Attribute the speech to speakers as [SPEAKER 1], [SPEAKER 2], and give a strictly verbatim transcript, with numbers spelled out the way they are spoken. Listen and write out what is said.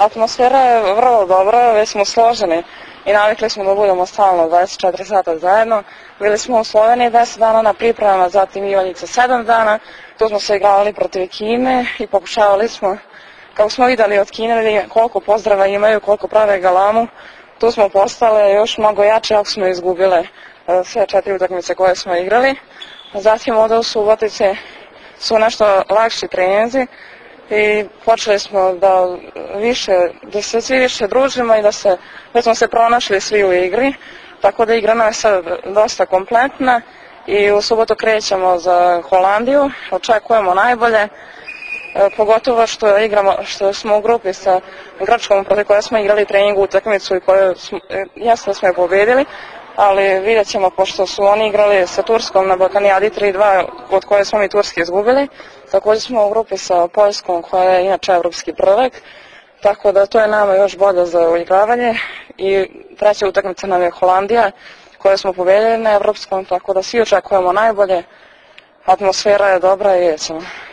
[SPEAKER 1] Atmosfera je vrlo dobra, već smo složeni i navikli smo da budemo stalno dvadeset četiri sata zajedno. Bili smo u Sloveniji deset dana na pripremama, zatim Ivanjica sedam dana. Tu smo se igrali protiv Kine i pokušavali smo, kako smo videli od Kine koliko pozdrava imaju, koliko prave galamu, tu smo postale još mnogo jače ako smo izgubile sve četiri utakmice koje smo igrali. Zatim ovdje u Subotici su nešto lakši treninzi i počeli smo da više, da se svi više družimo i da se, da smo se pronašli svi u igri, tako da igra nam je sad dosta kompletna i u subotu krećemo za Holandiju, očekujemo najbolje, pogotovo što igramo, što smo u grupi sa Grčkom protiv koje smo igrali treningu utakmicu i koju jasno smo je pobedili, ali vidjet ćemo pošto su oni igrali sa Turskom na Balkanijadi tri dva od koje smo mi Turski izgubili. Također smo u grupi sa Poljskom koja je inače evropski prvak, tako da to je nama još bolje za uigravanje i treća utakmica nam je Holandija koju smo pobedili na evropskom, tako da svi očekujemo najbolje, atmosfera je dobra i vidjet ćemo.